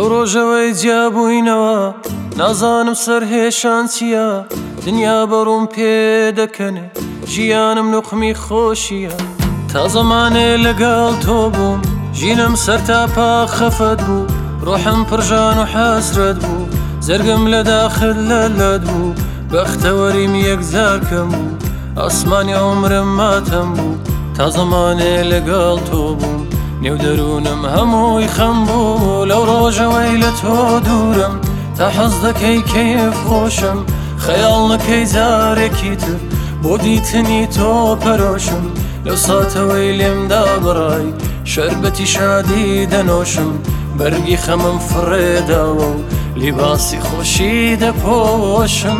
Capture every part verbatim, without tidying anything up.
لەو ڕۆژەوەی جیابووینەوە نازانم سەرهێشان چییە، دنیا بەڕووم پێ دەکەنێ، ژیانم نوقمی خۆشیە. تا زەمانێ لەگەڵ تۆ بووم، ژینم سەرتاپا خەفەت بوو، ڕۆحم پڕژان و حەسرەت بوو، زەرگم لە داخل لەلەت بوو، بەختەوەریم یەکجار کەم بوو، ئاسمانی عومرم ماتەم بوو. تا زەمانێ لەگەڵ تۆ بووم، نێو دەروونم هەمووی خەم بوو، لەو ڕۆژەوەی لە تۆ دوورم، تا حەز دەکەی کەیف خۆشم، خەیاڵ نەکەی جارێکی تر بۆ دیتنی تۆ پەرۆشم. لەو ساتەوەی لێمدا بڕای شەربەتی شادی دەنۆشم، بەرگی خەمم فڕێداوە و لیباسی خۆشی دەپۆشم.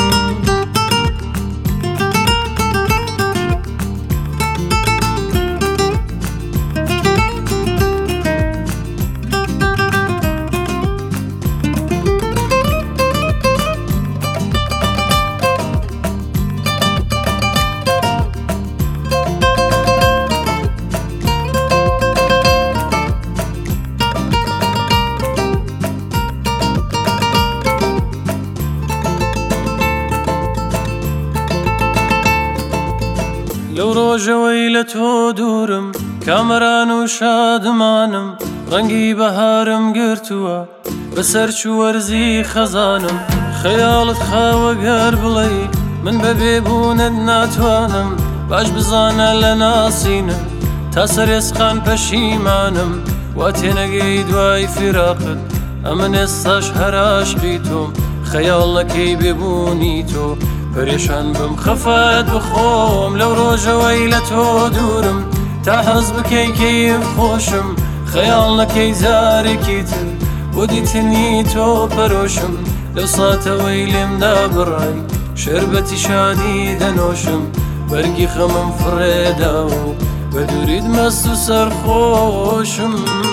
لەو ڕۆژەوەی لە تۆ دوورم، کامەران و شادمانم، ڕەنگی بەهارم گرتووە بەسەر چووەرزی خەزانم. خەیاڵت خاوە گەر بڵێی من بە بێبوونت ناتوانم، باش بزانە لە ناسینم تا سەرێسقان پەشیمانم. وا تێنەگەی دوای فیراقت، ئەمن ئێستاش هەر عاشقی تۆم، خەیاڵ نەکەی بێبوونی تۆ پەرێشان بم خەفەت بخۆم. لەو ڕۆژەوەی لە تۆ دوورم، تا حەز بکەی کەیف خۆشم، خەیاڵ نەکەی جارێکی تر بۆ دیتنی تۆ پەرۆشم. لەو ساتەوەی لێمدا بڕای شەربەتی شادی دەنۆشم، بەرگی خەمم فڕێداوە و بە دووریت مەست و سەرخۆشم.